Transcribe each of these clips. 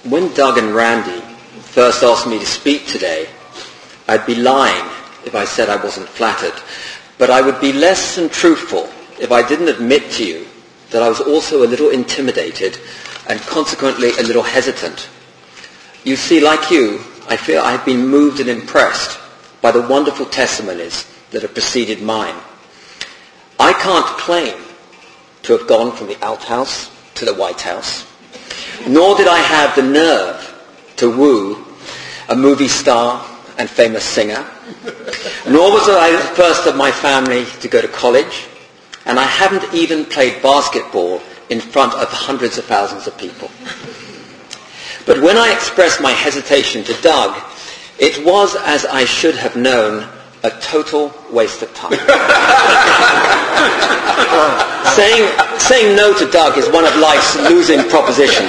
When Doug and Randy first asked me to speak today, I'd be lying if I said I wasn't flattered, but I would be less than truthful if I didn't admit to you that I was also a little intimidated and consequently a little hesitant. You see, like you, I feel I have been moved and impressed by the wonderful testimonies that have preceded mine. I can't claim to have gone from the outhouse to the White House, nor did I have the nerve to woo a movie star and famous singer, nor was I the first of my family to go to college, and I haven't even played basketball in front of hundreds of thousands of people. But when I expressed my hesitation to Doug, it was, as I should have known, a total waste of time. Saying no to Doug is one of life's losing propositions.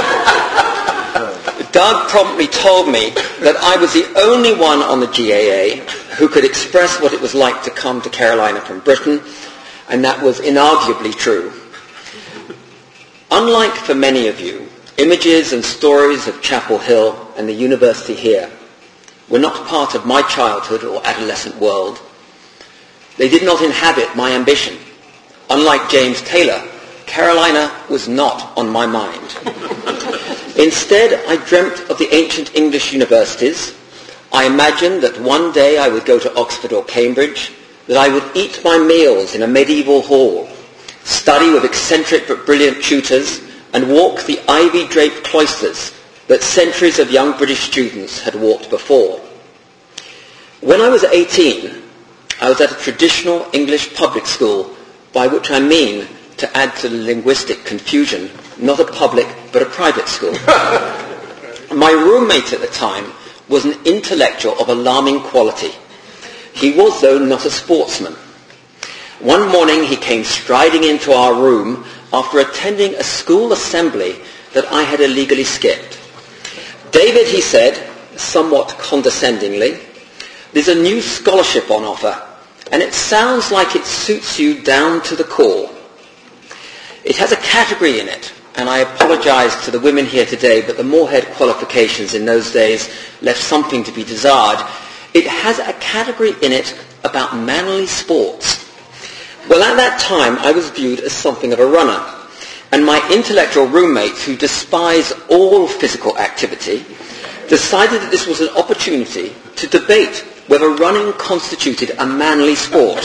Doug promptly told me that I was the only one on the GAA who could express what it was like to come to Carolina from Britain, and that was inarguably true. Unlike for many of you, images and stories of Chapel Hill and the university here were not part of my childhood or adolescent world. They did not inhabit my ambition. Unlike James Taylor, Carolina was not on my mind. Instead, I dreamt of the ancient English universities. I imagined that one day I would go to Oxford or Cambridge, that I would eat my meals in a medieval hall, study with eccentric but brilliant tutors, and walk the ivy-draped cloisters that centuries of young British students had walked before. When I was 18, I was at a traditional English public school, by which I mean, to add to the linguistic confusion, not a public but a private school. My roommate at the time was an intellectual of alarming quality. He was, though, not a sportsman. One morning he came striding into our room after attending a school assembly that I had illegally skipped. "David," he said, somewhat condescendingly, "there's a new scholarship on offer, and it sounds like it suits you down to the core. It has a category in it, and I apologize to the women here today, but the Moorhead qualifications in those days left something to be desired. It has a category in it about manly sports." Well, at that time, I was viewed as something of a runner, and my intellectual roommates, who despise all physical activity, decided that this was an opportunity to debate whether running constituted a manly sport.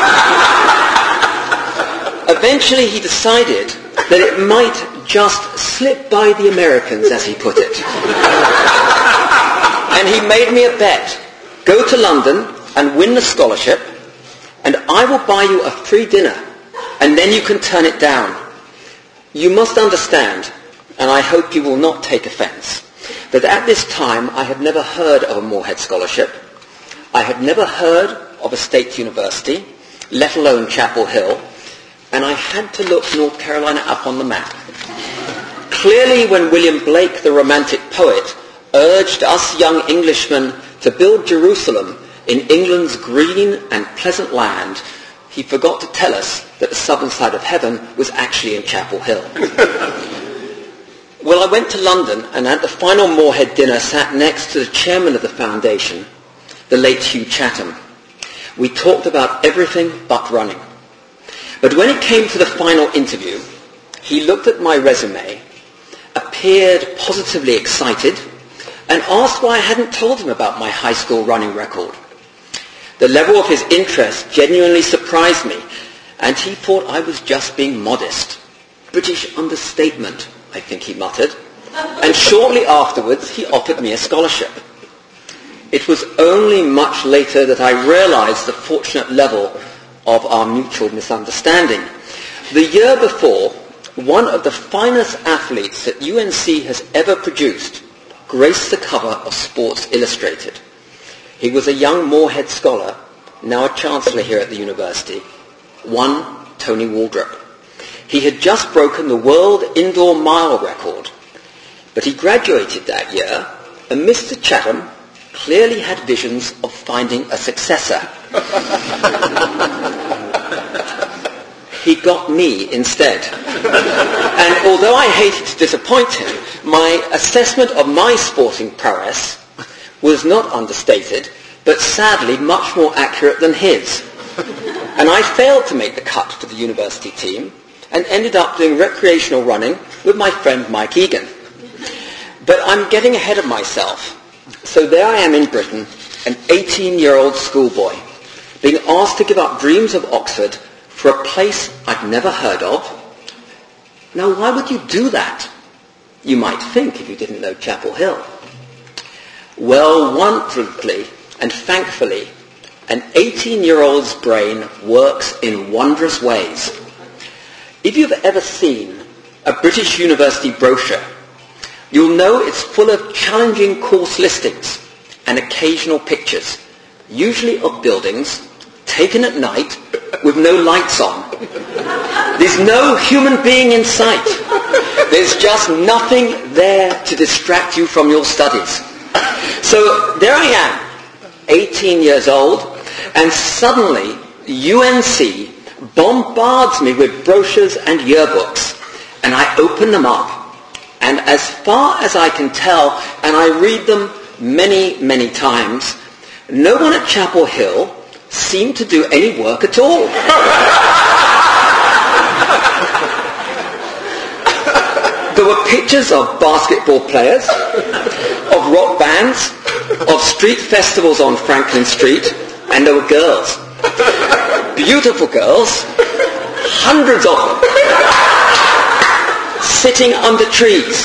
Eventually, he decided that it might just slip by the Americans, as he put it. And he made me a bet. Go to London and win the scholarship, and I will buy you a free dinner, and then you can turn it down. You must understand, and I hope you will not take offence, that at this time I had never heard of a Moorhead scholarship. I had never heard of a state university, let alone Chapel Hill, and I had to look North Carolina up on the map. Clearly, when William Blake, the Romantic poet, urged us young Englishmen to build Jerusalem in England's green and pleasant land, he forgot to tell us that the southern side of heaven was actually in Chapel Hill. Well, I went to London, and at the final Moorhead dinner sat next to the chairman of the foundation, the late Hugh Chatham. We talked about everything but running. But when it came to the final interview, he looked at my resume, appeared positively excited, and asked why I hadn't told him about my high school running record. The level of his interest genuinely surprised me, and he thought I was just being modest. British understatement, I think he muttered. And shortly afterwards, he offered me a scholarship. It was only much later that I realized the fortunate level of our mutual misunderstanding. The year before, one of the finest athletes that UNC has ever produced graced the cover of Sports Illustrated. He was a young Moorhead scholar, now a chancellor here at the university, one Tony Waldrop. He had just broken the world indoor mile record, but he graduated that year, and Mr. Chatham clearly had visions of finding a successor. he got me instead. And although I hated to disappoint him, my assessment of my sporting prowess was not understated, but sadly much more accurate than his. And I failed to make the cut for the university team and ended up doing recreational running with my friend Mike Egan. But I'm getting ahead of myself. So there I am in Britain, an 18-year-old schoolboy, being asked to give up dreams of Oxford for a place I'd never heard of. Now, why would you do that? You might think if you didn't know Chapel Hill. Well, wonderfully and thankfully, an 18-year-old's brain works in wondrous ways. If you've ever seen a British university brochure, you'll know it's full of challenging course listings and occasional pictures, usually of buildings taken at night with no lights on. There's no human being in sight. There's just nothing there to distract you from your studies. So there I am, 18 years old, and suddenly UNC bombards me with brochures and yearbooks, and I open them up, and as far as I can tell, and I read them many, many times, no one at Chapel Hill seemed to do any work at all. There were pictures of basketball players, of rock bands, of street festivals on Franklin Street, and there were girls. Beautiful girls, hundreds of them, sitting under trees.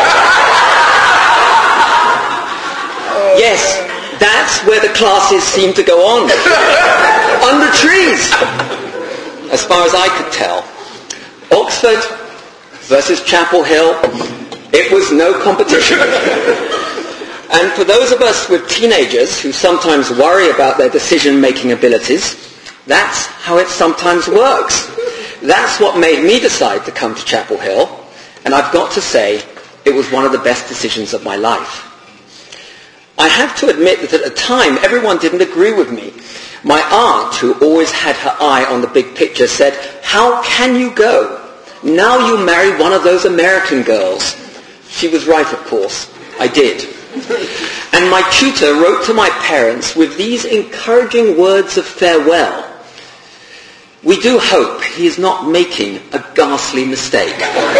Yes, that's where the classes seem to go on. Under trees. As far as I could tell, Oxford versus Chapel Hill, it was no competition. And for those of us with teenagers who sometimes worry about their decision-making abilities, that's how it sometimes works. That's what made me decide to come to Chapel Hill, and I've got to say, it was one of the best decisions of my life. I have to admit that at the time, everyone didn't agree with me. My aunt, who always had her eye on the big picture, said, "How can you go? Now you marry one of those American girls." She was right, of course. I did. And my tutor wrote to my parents with these encouraging words of farewell. "We do hope he is not making a ghastly mistake."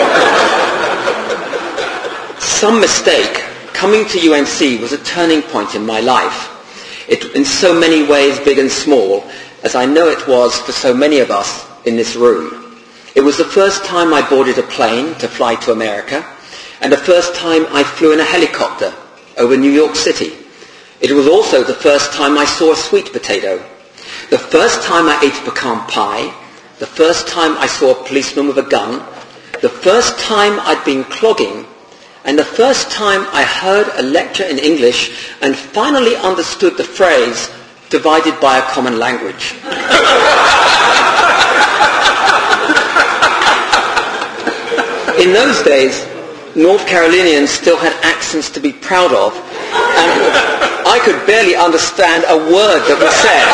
Some mistake. Coming to UNC was a turning point in my life. In so many ways, big and small, as I know it was for so many of us in this room. It was the first time I boarded a plane to fly to America, and the first time I flew in a helicopter over New York City. It was also the first time I saw a sweet potato, the first time I ate a pecan pie, the first time I saw a policeman with a gun, the first time I'd been clogging, and the first time I heard a lecture in English and finally understood the phrase, divided by a common language. In those days, North Carolinians still had accents to be proud of, and I could barely understand a word that was said.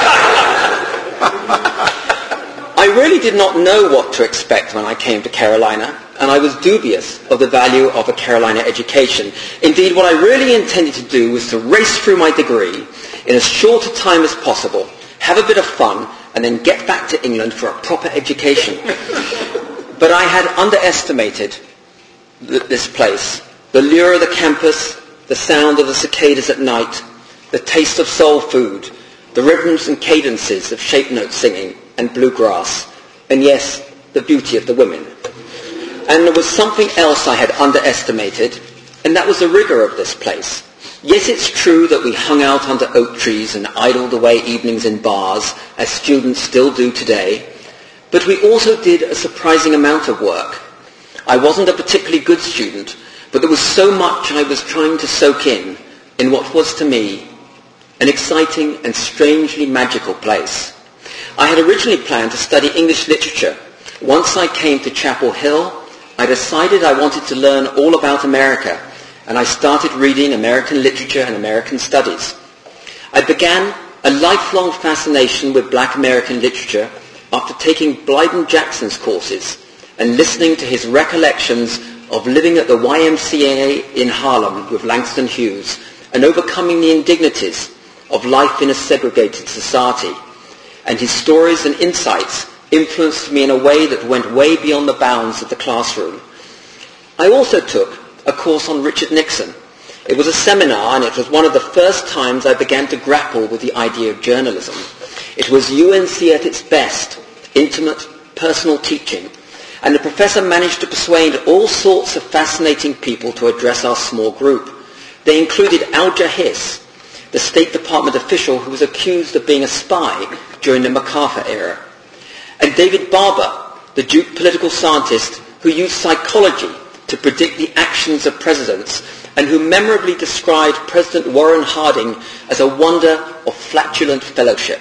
I really did not know what to expect when I came to Carolina, and I was dubious of the value of a Carolina education. Indeed, what I really intended to do was to race through my degree in as short a time as possible, have a bit of fun, and then get back to England for a proper education. But I had underestimated this place. The lure of the campus, the sound of the cicadas at night, the taste of soul food, the rhythms and cadences of shape note singing and bluegrass, and yes, the beauty of the women. And there was something else I had underestimated, and that was the rigor of this place. Yes, it's true that we hung out under oak trees and idled away evenings in bars, as students still do today, but we also did a surprising amount of work. I wasn't a particularly good student, but there was so much I was trying to soak in what was to me an exciting and strangely magical place. I had originally planned to study English literature. Once I came to Chapel Hill, I decided I wanted to learn all about America, and I started reading American literature and American studies. I began a lifelong fascination with Black American literature after taking Blyden Jackson's courses and listening to his recollections of living at the YMCA in Harlem with Langston Hughes and overcoming the indignities of life in a segregated society. And his stories and insights influenced me in a way that went way beyond the bounds of the classroom. I also took a course on Richard Nixon. It was a seminar, and it was one of the first times I began to grapple with the idea of journalism. It was UNC at its best, intimate, personal teaching, and the professor managed to persuade all sorts of fascinating people to address our small group. They included Alger Hiss, the State Department official who was accused of being a spy during the MacArthur era, and David Barber, the Duke political scientist who used psychology to predict the actions of presidents and who memorably described President Warren Harding as a wonder of flatulent fellowship.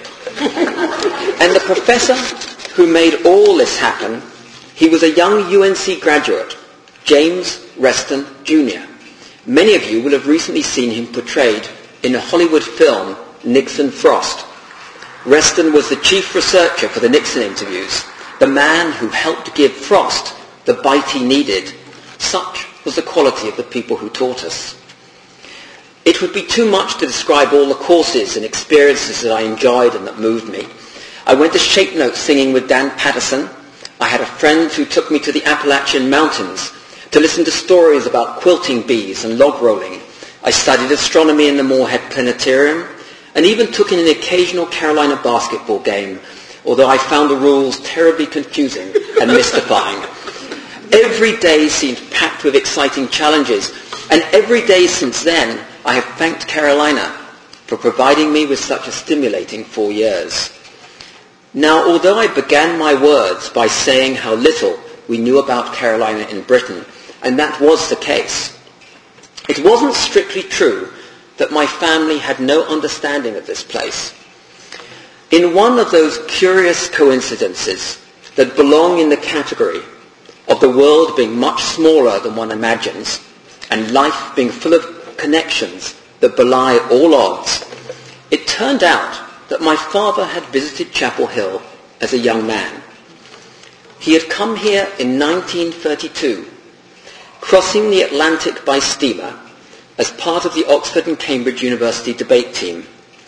And the professor who made all this happen, he was a young UNC graduate, James Reston Jr. Many of you will have recently seen him portrayed in the Hollywood film Nixon Frost. Reston was the chief researcher for the Nixon interviews, the man who helped give Frost the bite he needed. Such was the quality of the people who taught us. It would be too much to describe all the courses and experiences that I enjoyed and that moved me. I went to Shape Note singing with Dan Patterson. I had a friend who took me to the Appalachian Mountains to listen to stories about quilting bees and log rolling. I studied astronomy in the Moorhead Planetarium and even took in an occasional Carolina basketball game, although I found the rules terribly confusing and mystifying. Every day seemed packed with exciting challenges, and every day since then I have thanked Carolina for providing me with such a stimulating 4 years. Now, although I began my words by saying how little we knew about Carolina in Britain, and that was the case, it wasn't strictly true that my family had no understanding of this place. In one of those curious coincidences that belong in the category of the world being much smaller than one imagines, and life being full of connections that belie all odds, it turned out that my father had visited Chapel Hill as a young man. He had come here in 1932, crossing the Atlantic by steamer as part of the Oxford and Cambridge University debate team.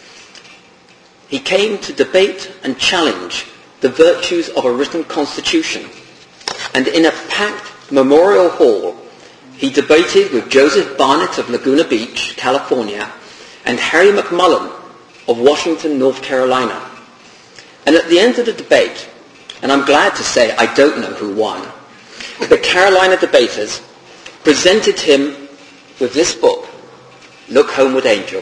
He came to debate and challenge the virtues of a written constitution, and in a packed Memorial Hall, he debated with Joseph Barnett of Laguna Beach, California, and Harry McMullen of Washington, North Carolina. And at the end of the debate, and I'm glad to say I don't know who won, the Carolina debaters presented him with this book, Look Homeward, Angel.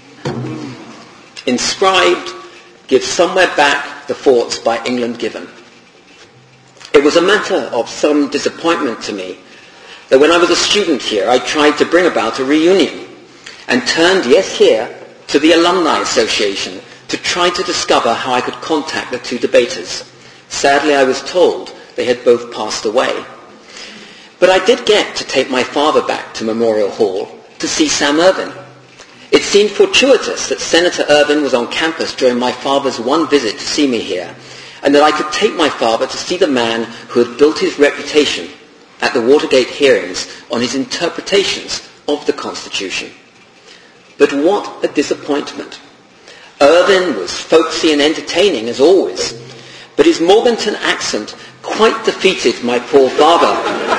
Inscribed, Give Somewhere Back the Forts by England Given. It was a matter of some disappointment to me that when I was a student here, I tried to bring about a reunion and turned, yes, here, to the Alumni Association to try to discover how I could contact the two debaters. Sadly, I was told they had both passed away. But I did get to take my father back to Memorial Hall to see Sam Ervin. It seemed fortuitous that Senator Ervin was on campus during my father's one visit to see me here, and that I could take my father to see the man who had built his reputation at the Watergate hearings on his interpretations of the Constitution. But what a disappointment. Ervin was folksy and entertaining as always, but his Morganton accent quite defeated my poor father,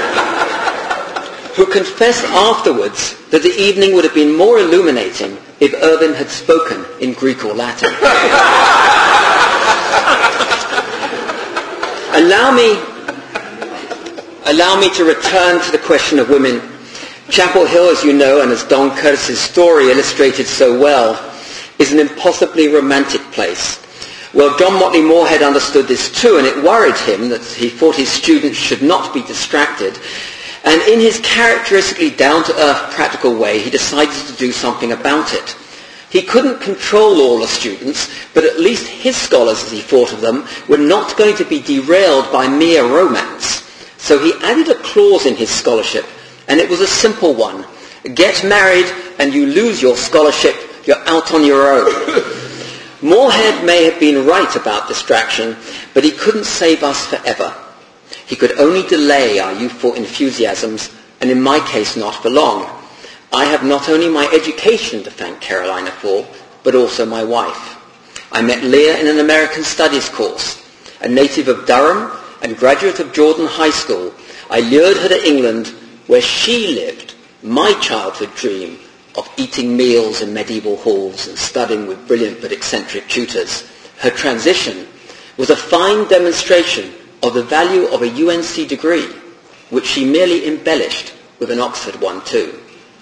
who confessed afterwards that the evening would have been more illuminating if Ervin had spoken in Greek or Latin. Allow me to return to the question of women. Chapel Hill, as you know, and as Don Curtis's story illustrated so well, is an impossibly romantic place. Well, John Motley Moorhead understood this too, and it worried him that he thought his students should not be distracted. And in his characteristically down-to-earth practical way, he decided to do something about it. He couldn't control all the students, but at least his scholars, as he thought of them, were not going to be derailed by mere romance. So he added a clause in his scholarship, and it was a simple one. Get married and you lose your scholarship, you're out on your own. Moorhead may have been right about distraction, but he couldn't save us forever. He could only delay our youthful enthusiasms, and in my case not for long. I have not only my education to thank Carolina for, but also my wife. I met Leah in an American Studies course. A native of Durham and graduate of Jordan High School, I lured her to England, where she lived my childhood dream of eating meals in medieval halls and studying with brilliant but eccentric tutors. Her transition was a fine demonstration of the value of a UNC degree, which she merely embellished with an Oxford one too.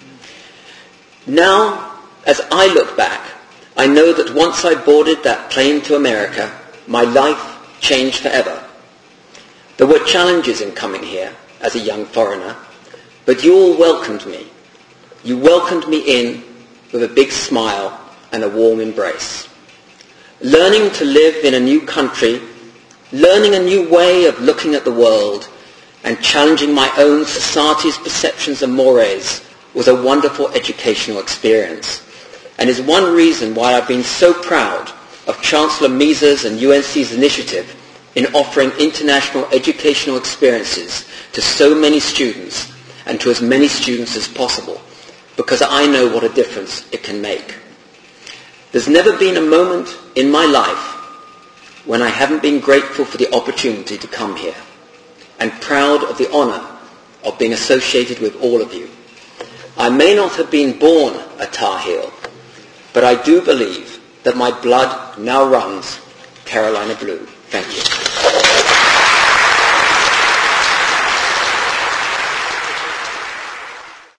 Now, as I look back, I know that once I boarded that plane to America, my life changed forever. There were challenges in coming here as a young foreigner, but you all welcomed me. You welcomed me in with a big smile and a warm embrace. Learning to live in a new country, learning a new way of looking at the world, and challenging my own society's perceptions and mores was a wonderful educational experience, and is one reason why I've been so proud of Chancellor Mises and UNC's initiative in offering international educational experiences to so many students and to as many students as possible, because I know what a difference it can make. There's never been a moment in my life when I haven't been grateful for the opportunity to come here, and proud of the honour of being associated with all of you. I may not have been born a Tar Heel, but I do believe that my blood now runs Carolina blue. Thank you.